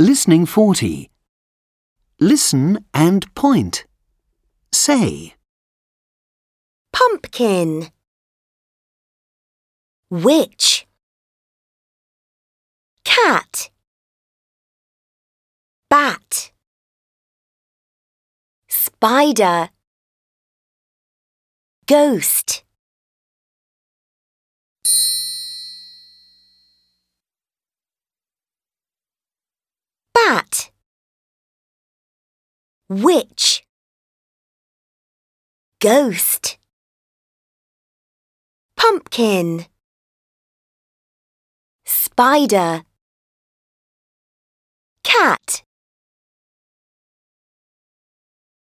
Listening 40. Listen and point. Say, pumpkin, witch, cat, bat, spider, ghost. Bat, witch, ghost, pumpkin, spider, cat.